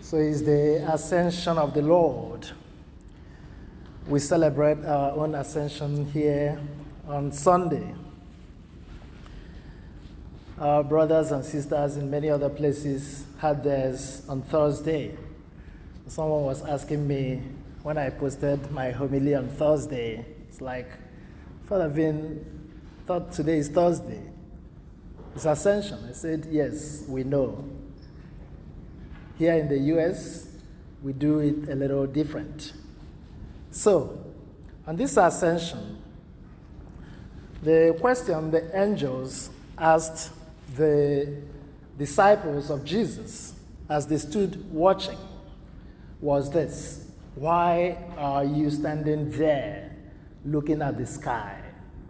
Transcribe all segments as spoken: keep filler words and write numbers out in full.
So it's the ascension of the Lord. We celebrate our own ascension here on Sunday. Our brothers and sisters in many other places had theirs on Thursday. Someone was asking me when I posted my homily on Thursday, it's like, Father Vin thought today is Thursday. It's Ascension. I said, yes, we know. Here in the U S, we do it a little different. So, on this Ascension, the question the angels asked the disciples of Jesus as they stood watching was this: why are you standing there looking at the sky?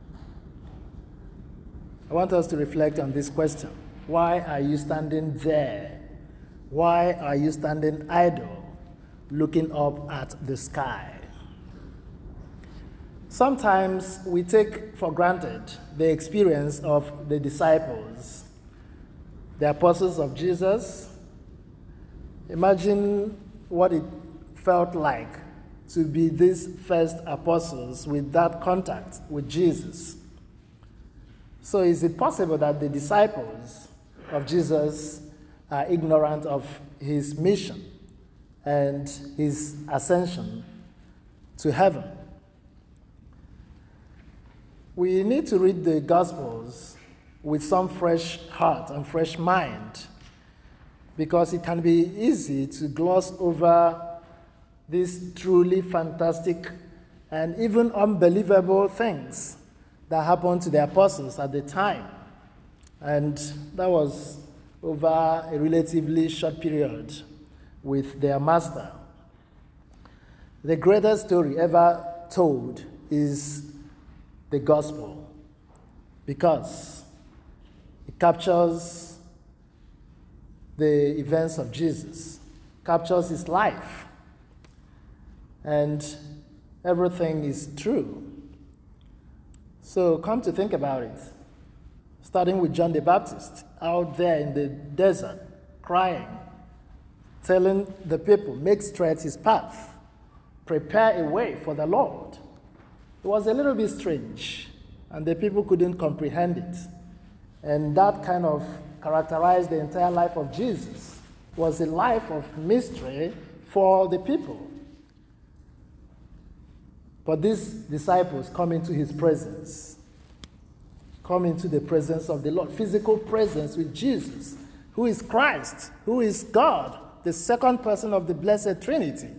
I want us to reflect on this question. Why are you standing there? Why are you standing idle, looking up at the sky? Sometimes we take for granted the experience of the disciples, the apostles of Jesus. Imagine what it felt like to be these first apostles with that contact with Jesus. So is it possible that the disciples of Jesus are ignorant of his mission and his ascension to heaven? We need to read the Gospels with some fresh heart and fresh mind, because it can be easy to gloss over these truly fantastic and even unbelievable things that happened to the apostles at the time. And that was over a relatively short period with their master. The greatest story ever told is the gospel, because it captures the events of Jesus, captures his life, and everything is true. So come to think about it, starting with John the Baptist out there in the desert, crying, telling the people, make straight his path, prepare a way for the Lord. It was a little bit strange, and the people couldn't comprehend it. And that kind of characterized the entire life of Jesus. It was a life of mystery for the people. But these disciples come into his presence, come into the presence of the Lord, physical presence with Jesus, who is Christ, who is God, the second person of the Blessed Trinity.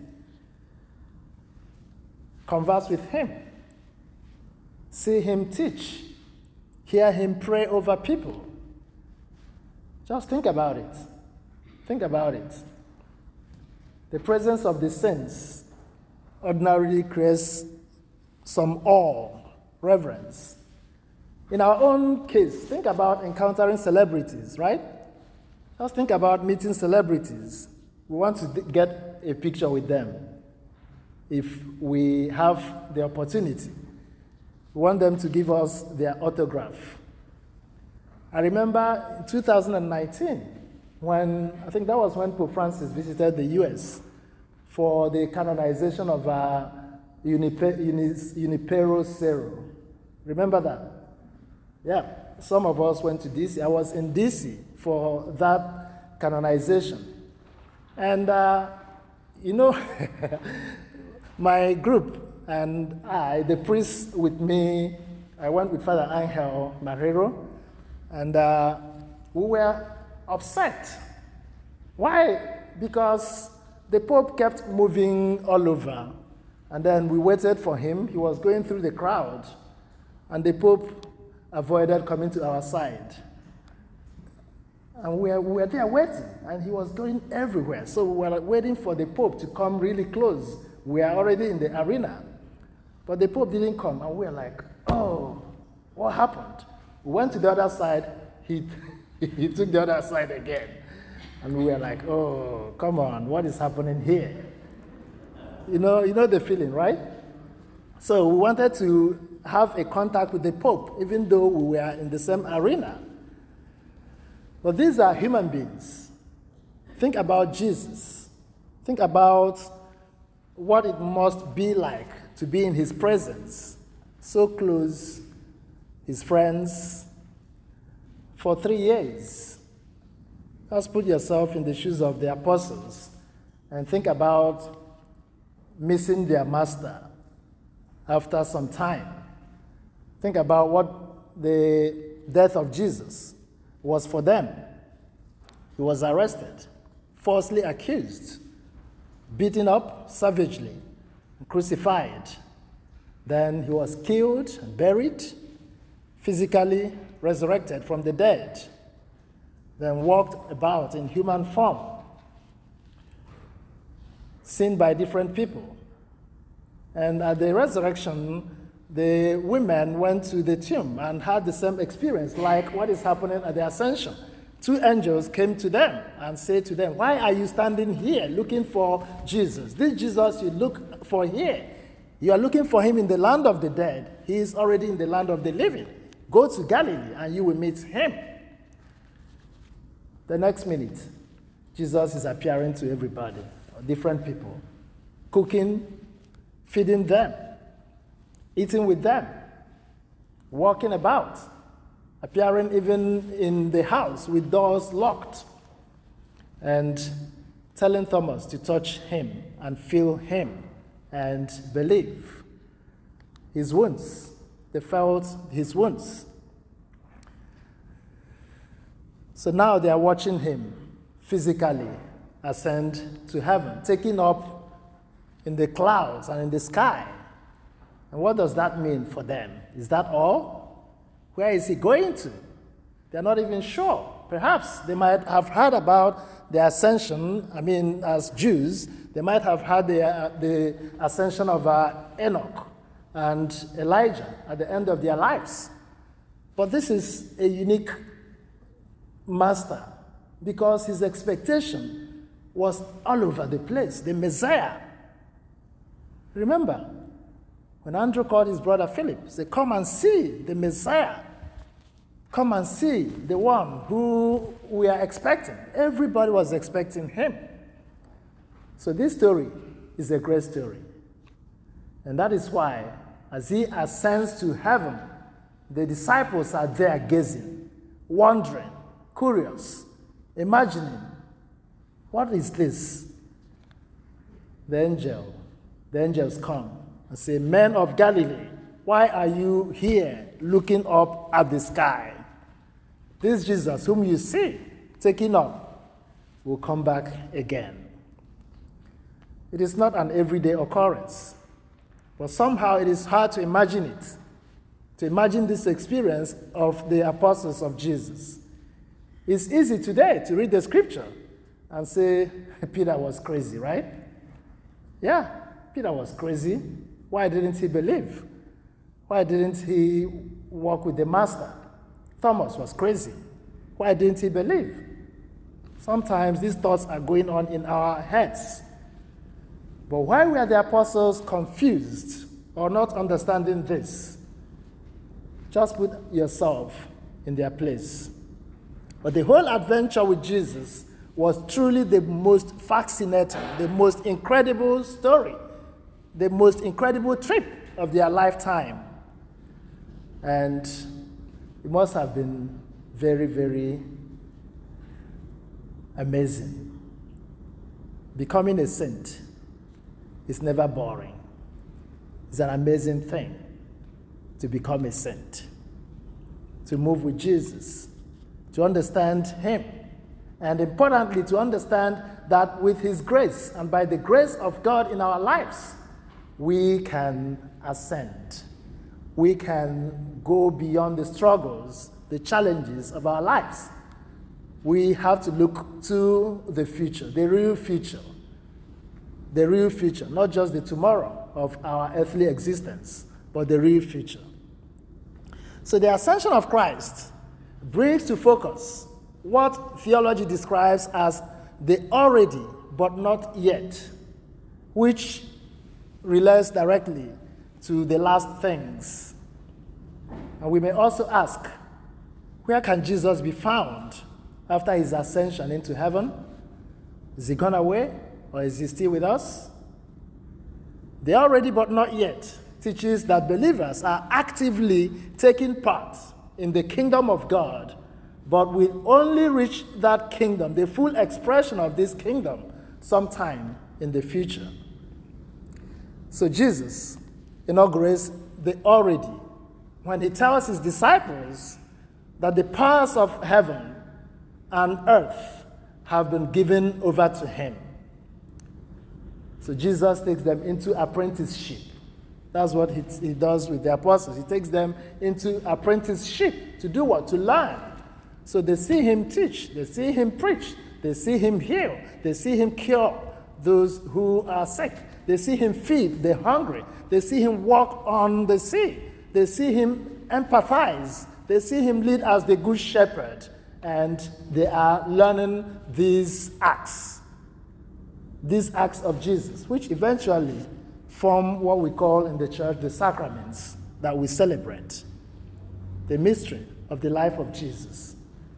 Converse with him, see him teach, hear him pray over people. Just think about it. Think about it. The presence of the saints ordinarily creates some awe, reverence. In our own case, think about encountering celebrities, right? Just think about meeting celebrities. We want to get a picture with them if we have the opportunity. We want them to give us their autograph. I remember in two thousand nineteen, when, I think that was when Pope Francis visited the U S for the canonization of uh, Junipero Serra. Remember that? Yeah, some of us went to D C. I was in D C for that canonization. And, uh, you know, my group and I, the priest with me, I went with Father Angel Marrero, and uh, we were upset. Why? Because the Pope kept moving all over, and then we waited for him. He was going through the crowd, and the Pope avoided coming to our side. And we were, we were there waiting, and he was going everywhere. So we were waiting for the Pope to come really close. We are already in the arena. But the Pope didn't come, and we were like, oh, what happened? We went to the other side, he, he took the other side again. And we were like, oh, come on, what is happening here? You know, you know the feeling, right? So we wanted to have a contact with the Pope, even though we were in the same arena. But these are human beings. Think about Jesus. Think about what it must be like to be in his presence, so close, his friends, for three years. Just put yourself in the shoes of the apostles and think about missing their master after some time. Think about what the death of Jesus was for them. He was arrested, falsely accused, beaten up savagely, crucified. Then he was killed and buried, physically resurrected from the dead, then walked about in human form, seen by different people. And at the resurrection, the women went to the tomb and had the same experience like what is happening at the ascension. Two angels came to them and said to them, "Why are you standing here looking for Jesus? This Jesus you look for here, you are looking for him in the land of the dead. He is already in the land of the living. Go to Galilee and you will meet him." The next minute, Jesus is appearing to everybody, different people, cooking, feeding them, eating with them, walking about, appearing even in the house with doors locked, and telling Thomas to touch him and feel him and believe. His wounds, they felt his wounds. So now they are watching him physically ascend to heaven, taking up in the clouds and in the sky. And what does that mean for them? Is that all? Where is he going to? They're not even sure. Perhaps they might have heard about the ascension. I mean, as Jews, they might have heard the, uh, the ascension of uh, Enoch and Elijah at the end of their lives. But this is a unique master because his expectation was all over the place, the Messiah. Remember, when Andrew called his brother Philip, he said, "Come and see the Messiah. Come and see the one who we are expecting." Everybody was expecting him. So this story is a great story. And that is why, as he ascends to heaven, the disciples are there gazing, wondering, curious, imagining, what is this? The angel, the angels come and say, "Men of Galilee, why are you here looking up at the sky? This Jesus whom you see taking up will come back again." It is not an everyday occurrence, but somehow it is hard to imagine it, to imagine this experience of the apostles of Jesus. It's easy today to read the scripture and say, Peter was crazy, right? Yeah, Peter was crazy. Why didn't he believe? Why didn't he walk with the master? Thomas was crazy. Why didn't he believe? Sometimes these thoughts are going on in our heads. But why were the apostles confused or not understanding this? Just put yourself in their place. But the whole adventure with Jesus was truly the most fascinating, the most incredible story, the most incredible trip of their lifetime. And it must have been very, very amazing. Becoming a saint is never boring. It's an amazing thing to become a saint, to move with Jesus, to understand him, and importantly, to understand that with his grace and by the grace of God in our lives, we can ascend. We can go beyond the struggles, the challenges of our lives. We have to look to the future, the real future. The real future, not just the tomorrow of our earthly existence, but the real future. So the ascension of Christ brings to focus what theology describes as the already but not yet, which relates directly to the last things. And we may also ask, where can Jesus be found after his ascension into heaven? Is he gone away? Or is he still with us? The already but not yet teaches that believers are actively taking part in the kingdom of God, but will only reach that kingdom, the full expression of this kingdom, sometime in the future. So Jesus inaugurates the already when he tells his disciples that the powers of heaven and earth have been given over to him. So Jesus takes them into apprenticeship. That's what he, he does with the apostles. He takes them into apprenticeship to do what? To learn. So they see him teach, they see him preach, they see him heal, they see him cure those who are sick, they see him feed the hungry, they see him walk on the sea, they see him empathize, they see him lead as the good shepherd, and they are learning these acts, these acts of Jesus, which eventually form what we call in the church the sacraments that we celebrate, the mystery of the life of Jesus.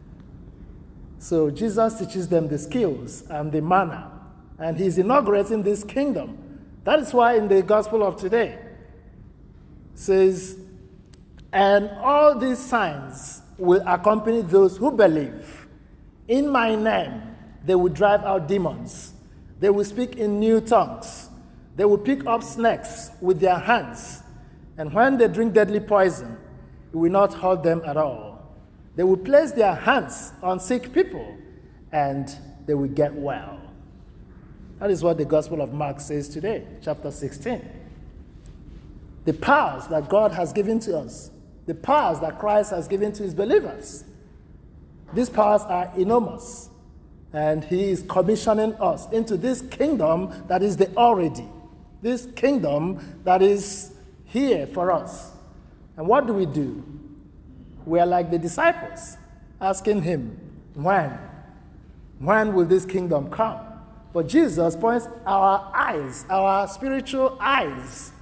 So Jesus teaches them the skills and the manner, and he's inaugurating this kingdom. That is why in the gospel of today, it says, and all these signs will accompany those who believe. In my name, they will drive out demons. They will speak in new tongues. They will pick up snakes with their hands. And when they drink deadly poison, it will not hurt them at all. They will place their hands on sick people, and they will get well. That is what the Gospel of Mark says today, chapter sixteen. The powers that God has given to us, the powers that Christ has given to his believers, these powers are enormous, and he is commissioning us into this kingdom that is the already, this kingdom that is here for us. And what do we do? We are like the disciples, asking him, when? When will this kingdom come? But Jesus points our eyes, our spiritual eyes,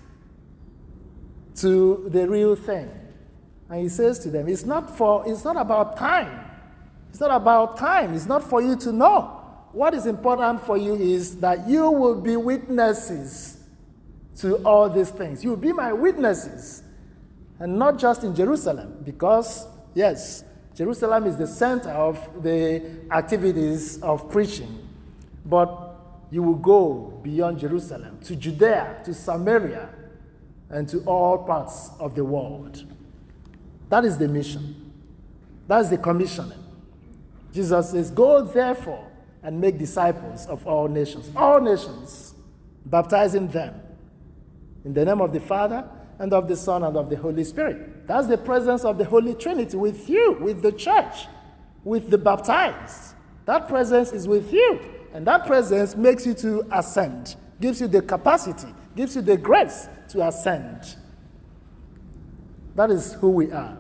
to the real thing. And he says to them, it's not for, it's not about time. It's not about time. It's not for you to know. What is important for you is that you will be witnesses to all these things. You will be my witnesses. And not just in Jerusalem, because, yes, Jerusalem is the center of the activities of preaching. But you will go beyond Jerusalem, to Judea, to Samaria, and to all parts of the world. That is the mission. That is the commissioning. Jesus says, go therefore and make disciples of all nations, all nations, baptizing them in the name of the Father, and of the Son, and of the Holy Spirit. That's the presence of the Holy Trinity with you, with the church, with the baptized. That presence is with you, and that presence makes you to ascend, gives you the capacity, gives you the grace to ascend. That is who we are.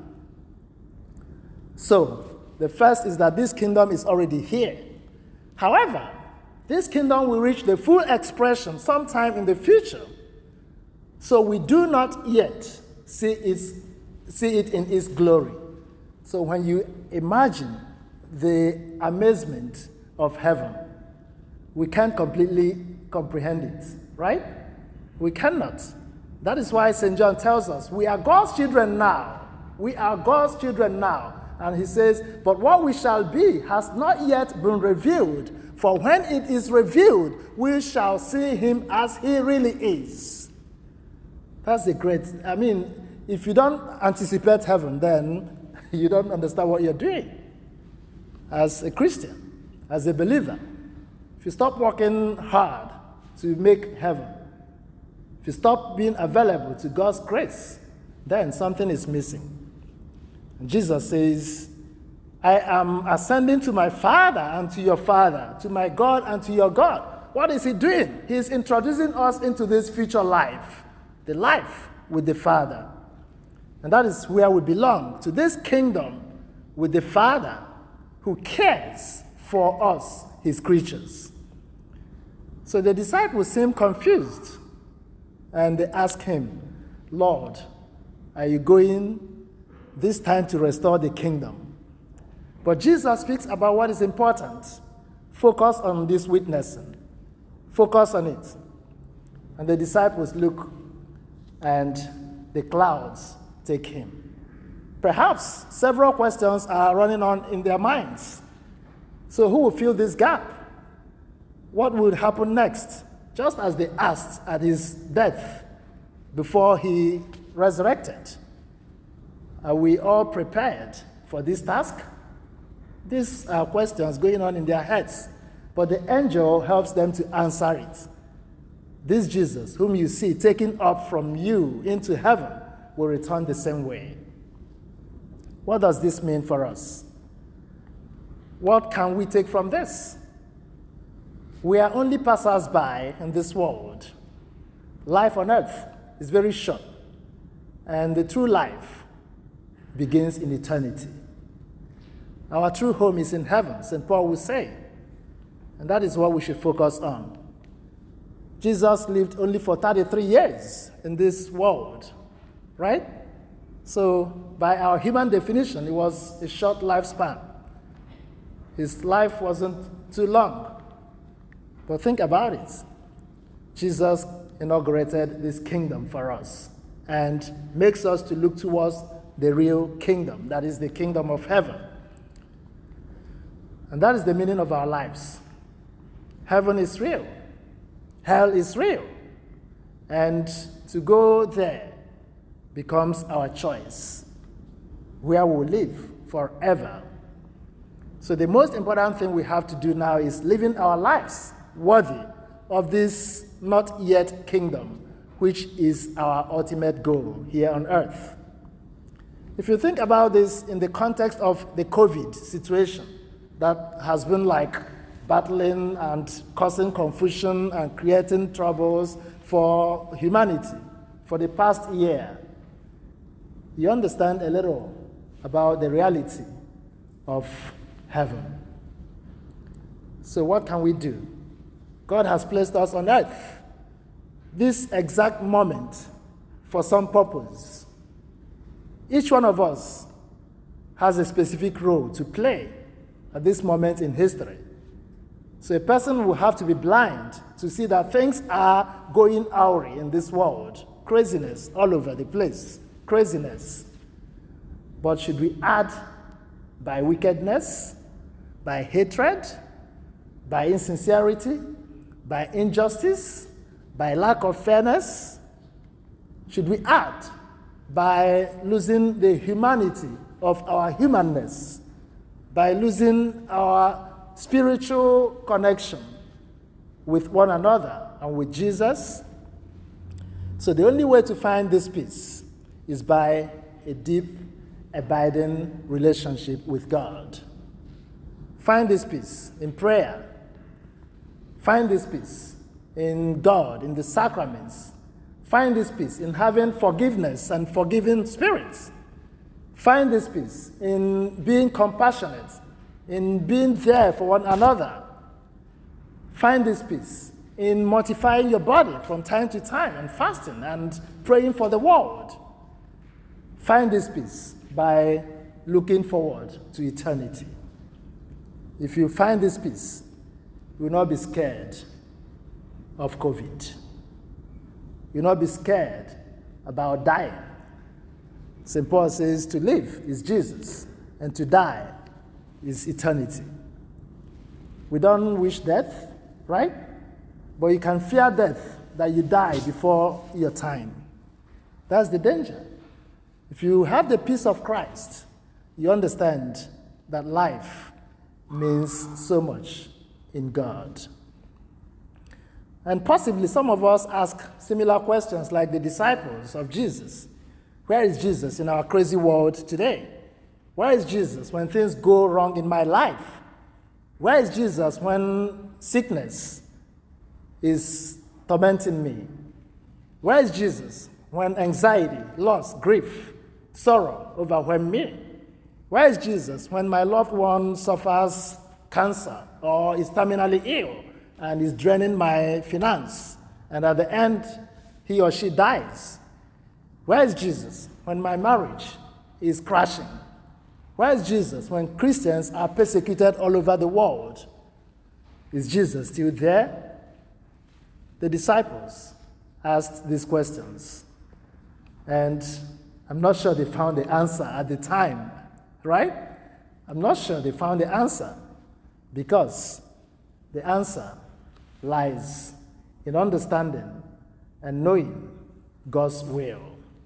So, the first is that this kingdom is already here. However, this kingdom will reach the full expression sometime in the future. So we do not yet see, its, see it in its glory. So when you imagine the amazement of heaven, we can't completely comprehend it, right? We cannot. That is why Saint John tells us, we are God's children now. We are God's children now. And he says, but what we shall be has not yet been revealed. For when it is revealed, we shall see him as he really is. That's a great, I mean, if you don't anticipate heaven, then you don't understand what you're doing as a Christian, as a believer. If you stop working hard to make heaven, if you stop being available to God's grace, then something is missing. And Jesus says, I am ascending to my Father and to your Father, to my God and to your God. What is he doing? He is introducing us into this future life, the life with the Father. And that is where we belong, to this kingdom with the Father who cares for us, his creatures. So the disciples seem confused, and they ask him, Lord, are you going this time to restore the kingdom? But Jesus speaks about what is important. Focus on this witnessing. Focus on it. And the disciples look, and the clouds take him. Perhaps several questions are running on in their minds. So who will fill this gap? What would happen next? Just as they asked at his death before he resurrected. Are we all prepared for this task? These are questions going on in their heads, but the angel helps them to answer it. This Jesus, whom you see taken up from you into heaven, will return the same way. What does this mean for us? What can we take from this? We are only passers-by in this world. Life on earth is very short, and the true life begins in eternity. Our true home is in heaven, Saint Paul will say, and that is what we should focus on. Jesus lived only for thirty-three years in this world, right? So by our human definition, it was a short lifespan. His life wasn't too long. But think about it. Jesus inaugurated this kingdom for us and makes us to look towards the real kingdom, that is the kingdom of heaven. And that is the meaning of our lives. Heaven is real. Hell is real. And to go there becomes our choice, where we'll live forever. So the most important thing we have to do now is living our lives worthy of this not yet kingdom, which is our ultimate goal here on earth. If you think about this in the context of the COVID situation that has been like battling and causing confusion and creating troubles for humanity for the past year, you understand a little about the reality of heaven. So what can we do? God has placed us on earth, this exact moment, for some purpose. Each one of us has a specific role to play at this moment in history. So a person will have to be blind to see that things are going awry in this world. Craziness all over the place. Craziness. But should we add by wickedness, by hatred, by insincerity, by injustice, by lack of fairness? Should we add by losing the humanity of our humanness, by losing our spiritual connection with one another and with Jesus? So the only way to find this peace is by a deep, abiding relationship with God. Find this peace in prayer. Find this peace in God, in the sacraments. Find this peace in having forgiveness and forgiving spirits. Find this peace in being compassionate, in being there for one another. Find this peace in mortifying your body from time to time and fasting and praying for the world. Find this peace by looking forward to eternity. If you find this peace, you will not be scared of COVID. You will not be scared about dying. Saint Paul says to live is Jesus, and to die is eternity. We don't wish death, right? But you can fear death, that you die before your time. That's the danger. If you have the peace of Christ, you understand that life means so much in God. And possibly some of us ask similar questions like the disciples of Jesus. Where is Jesus in our crazy world today? Where is Jesus when things go wrong in my life? Where is Jesus when sickness is tormenting me? Where is Jesus when anxiety, loss, grief, sorrow overwhelm me? Where is Jesus when my loved one suffers cancer or is terminally ill and is draining my finance, and at the end he or she dies? Where is Jesus when my marriage is crashing? Where is Jesus when Christians are persecuted all over the world? Is Jesus still there? the disciples asked these questions. And I'm not sure they found the answer at the time, right? I'm not sure they found the answer, because the answer lies in understanding and knowing God's will.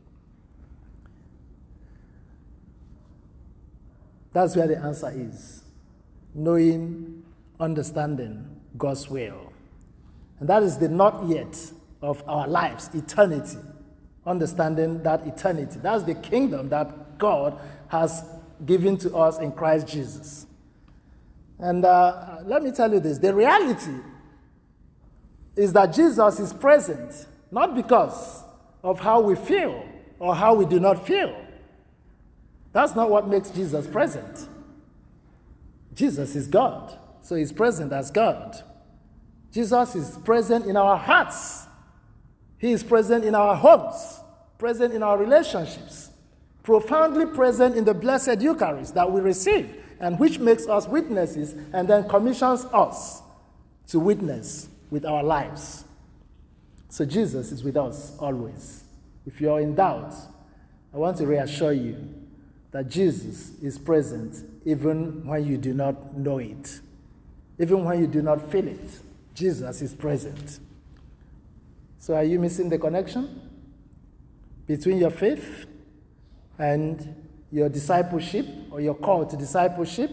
That's where the answer is. Knowing, understanding God's will. And that is the not yet of our lives, eternity. Understanding that eternity. That's the kingdom that God has given to us in Christ Jesus. And uh, let me tell you this. The reality is that Jesus is present, not because of how we feel or how we do not feel. That's not what makes Jesus present. Jesus is God, so he's present as God. Jesus is present in our hearts. He is present in our homes, present in our relationships, profoundly present in the blessed Eucharist that we receive, and which makes us witnesses and then commissions us to witness with our lives. So Jesus is with us always. If you're in doubt, I want to reassure you that Jesus is present even when you do not know it. Even when you do not feel it, Jesus is present. So are you missing the connection between your faith and your discipleship, or your call to discipleship?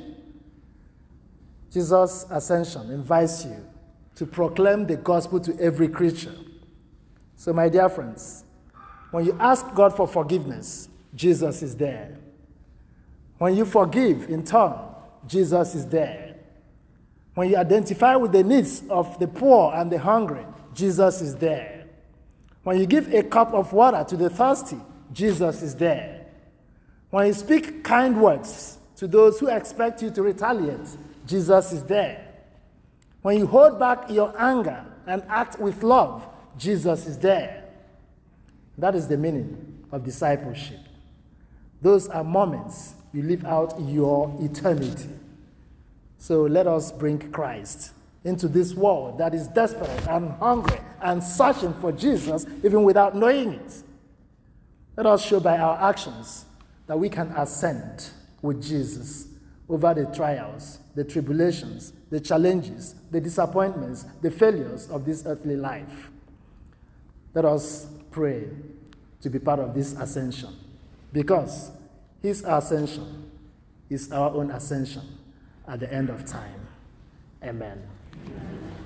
Jesus' ascension invites you to proclaim the gospel to every creature. So my dear friends, when you ask God for forgiveness, Jesus is there. When you forgive in turn, Jesus is there. When you identify with the needs of the poor and the hungry, Jesus is there. When you give a cup of water to the thirsty, Jesus is there. When you speak kind words to those who expect you to retaliate, Jesus is there. When you hold back your anger and act with love, Jesus is there. That is the meaning of discipleship. Those are moments you live out your eternity. So let us bring Christ into this world that is desperate and hungry and searching for Jesus even without knowing it. Let us show by our actions that we can ascend with Jesus over the trials, the tribulations, the challenges, the disappointments, the failures of this earthly life. Let us pray to be part of this ascension, because his ascension is our own ascension at the end of time. Amen.